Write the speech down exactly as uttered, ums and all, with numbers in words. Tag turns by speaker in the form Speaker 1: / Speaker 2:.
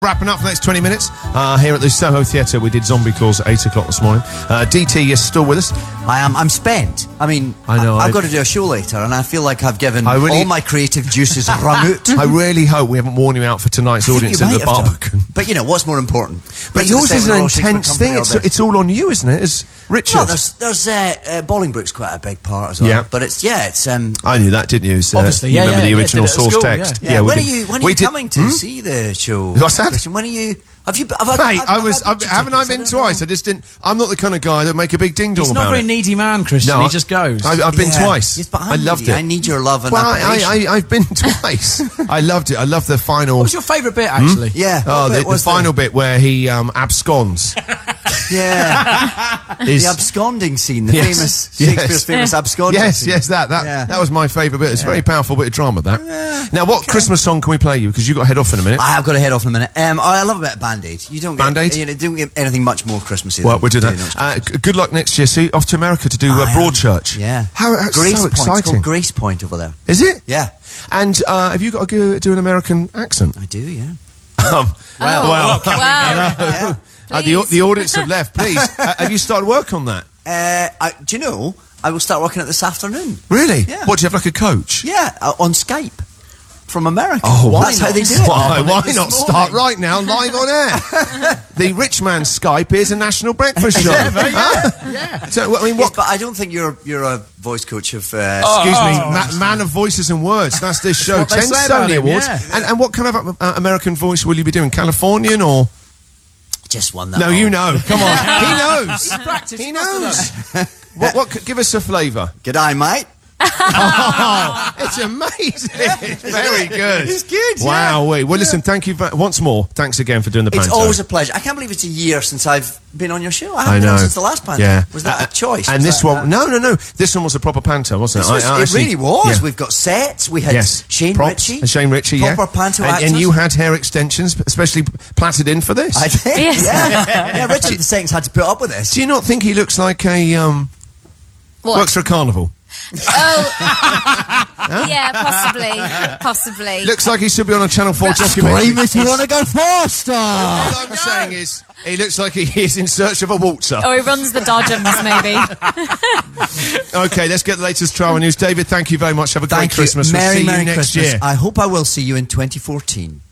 Speaker 1: Wrapping up for the next twenty minutes uh, here at the Soho Theatre. We did Zombie Claws at eight o'clock this morning. Uh, D T, you're still with us?
Speaker 2: I am. I'm spent. I mean,
Speaker 1: I know.
Speaker 2: I, I've
Speaker 1: I,
Speaker 2: got to do a show later, and I feel like I've given
Speaker 1: I really,
Speaker 2: all my creative juices run out.
Speaker 1: I really hope we haven't worn you out for tonight's audience at the Barbican.
Speaker 2: But you know what's more important?
Speaker 1: But yours is an intense thing. It's, it's all on you, isn't it? It's Richard.
Speaker 2: Well, there's, there's uh, uh, Bolingbroke's quite a big part as well.
Speaker 1: Yeah.
Speaker 2: But it's yeah, it's. Um,
Speaker 1: I knew that, didn't you? It's, uh,
Speaker 3: Obviously,
Speaker 1: you
Speaker 3: yeah.
Speaker 1: Remember
Speaker 3: yeah,
Speaker 1: the original
Speaker 3: yeah,
Speaker 1: source
Speaker 3: school,
Speaker 1: text?
Speaker 3: Yeah.
Speaker 2: yeah.
Speaker 1: yeah
Speaker 2: when
Speaker 1: did.
Speaker 2: are you? When are
Speaker 1: we
Speaker 2: you
Speaker 1: did,
Speaker 2: coming to
Speaker 1: hmm?
Speaker 2: see the show?
Speaker 1: What's that?
Speaker 2: Christian, when are you? Have you? Have
Speaker 1: Hey,
Speaker 2: I,
Speaker 1: I was. I've, haven't I been twice? I just didn't. I'm not the kind of guy that make a big ding dong
Speaker 3: He's
Speaker 1: about
Speaker 3: not a very
Speaker 1: it.
Speaker 3: needy man, Christian.
Speaker 1: No,
Speaker 3: he just goes.
Speaker 1: I, I've been
Speaker 2: Yeah.
Speaker 1: twice.
Speaker 2: Yes, but I'm
Speaker 1: I loved
Speaker 2: needy.
Speaker 1: it.
Speaker 2: I need your love and
Speaker 1: well, I,
Speaker 2: admiration.
Speaker 1: I, I, I've been twice. I loved it. I loved the final.
Speaker 3: What was your favourite bit, actually?
Speaker 2: Yeah.
Speaker 1: Oh,
Speaker 2: what
Speaker 1: the,
Speaker 2: bit
Speaker 1: the
Speaker 2: was
Speaker 1: final bit where he um, absconds.
Speaker 2: Yeah.
Speaker 1: is,
Speaker 2: the absconding scene, the
Speaker 1: Yes.
Speaker 2: famous
Speaker 1: Yes.
Speaker 2: Shakespeare's famous absconding
Speaker 1: Yes,
Speaker 2: scene.
Speaker 1: yes, that that
Speaker 2: Yeah.
Speaker 1: that was my favourite bit. It's a
Speaker 2: Yeah.
Speaker 1: very powerful bit of drama. That. Now, what Christmas song can we play you? Because you got to head off in a minute.
Speaker 2: I have got to head off in a minute. Um, I love a bit of Band-Aid. You don't get,
Speaker 1: Band-Aid?
Speaker 2: You know, don't get anything much more Christmassy.
Speaker 1: Well,
Speaker 2: than-
Speaker 1: we'll do
Speaker 2: than-
Speaker 1: that. Uh, g- good luck next year. See, off to America to do uh,
Speaker 2: I am.
Speaker 1: Broadchurch.
Speaker 2: Yeah.
Speaker 1: How that's
Speaker 2: Grace
Speaker 1: so
Speaker 2: Point. It's
Speaker 1: exciting.
Speaker 2: called Grace Point over there.
Speaker 1: Is it?
Speaker 2: Yeah.
Speaker 1: And uh, have you got to go, do an American accent?
Speaker 2: I do, yeah.
Speaker 1: Um,
Speaker 2: Well,
Speaker 1: well,
Speaker 4: Wow.
Speaker 2: yeah.
Speaker 1: uh, the, the audience have left. Please, uh, have you started work on that?
Speaker 2: Uh, I, do you know, I will start working it this afternoon.
Speaker 1: Really?
Speaker 2: Yeah.
Speaker 1: What, do you have like a coach?
Speaker 2: Yeah, uh, on Skype. From America.
Speaker 1: Oh, why
Speaker 2: That's
Speaker 1: not?
Speaker 2: how they do it.
Speaker 1: Why, why
Speaker 2: This
Speaker 1: not
Speaker 2: morning.
Speaker 1: start right now, live on air? The rich man Skype is a national breakfast show. Huh?
Speaker 3: Yeah.
Speaker 1: So, I mean,
Speaker 2: Yes,
Speaker 1: what?
Speaker 2: but I don't think you're you're a voice coach of... Uh,
Speaker 1: Excuse me,
Speaker 3: Oh.
Speaker 1: ma- man of voices and words. That's this show.
Speaker 3: what they
Speaker 1: Ten
Speaker 3: say about
Speaker 1: Sony
Speaker 3: him,
Speaker 1: Awards.
Speaker 3: yeah.
Speaker 1: And, and what kind of uh, American voice will you be doing? Californian or?
Speaker 2: just one that.
Speaker 1: No,
Speaker 2: old.
Speaker 1: you know. Come on, he knows.
Speaker 3: Practice.
Speaker 1: He knows. what? What? could- Give us a flavour.
Speaker 2: G'day, mate.
Speaker 1: Oh, it's amazing. It's very good.
Speaker 2: It's good, yeah.
Speaker 1: Wow. Wait. Well, listen. Thank you va- once more. Thanks again for doing the
Speaker 2: It's
Speaker 1: panto.
Speaker 2: always a pleasure. I can't believe it's a year since I've been on your show. I
Speaker 1: I
Speaker 2: haven't been
Speaker 1: know.
Speaker 2: on since the last panto.
Speaker 1: Yeah.
Speaker 2: Was that
Speaker 1: Uh,
Speaker 2: a choice?
Speaker 1: And
Speaker 2: Was
Speaker 1: this
Speaker 2: that,
Speaker 1: one,
Speaker 2: uh,
Speaker 1: no, no, no. This one was a proper panto, wasn't it?
Speaker 2: This was-
Speaker 1: I- I
Speaker 2: it
Speaker 1: actually-
Speaker 2: really was.
Speaker 1: yeah.
Speaker 2: We've got sets. We had
Speaker 1: Yes.
Speaker 2: Shane
Speaker 1: Props.
Speaker 2: Ritchie.
Speaker 1: And Shane Ritchie, yeah.
Speaker 2: Proper panto
Speaker 1: and,
Speaker 2: actors.
Speaker 1: and you had hair extensions, especially plaited in for this.
Speaker 2: I did.
Speaker 4: Yes.
Speaker 2: Yeah. yeah, Richard the Second's had to put up with this.
Speaker 1: Do you not think he looks like a um?
Speaker 4: What?
Speaker 1: Works for a carnival.
Speaker 4: Oh, yeah, possibly, possibly.
Speaker 1: Looks like he should be on a Channel Four documentary.
Speaker 2: if you want to go faster.
Speaker 1: All I'm saying is, he looks like he is in search of a waltzer.
Speaker 4: Or he runs the Dodgems, maybe.
Speaker 1: Okay, let's get the latest travel news. David, thank you very much. Have a great
Speaker 2: Thank you.
Speaker 1: Christmas. We'll
Speaker 2: Merry,
Speaker 1: see
Speaker 2: Merry
Speaker 1: you next
Speaker 2: Christmas.
Speaker 1: year.
Speaker 2: I hope I will see you in twenty fourteen.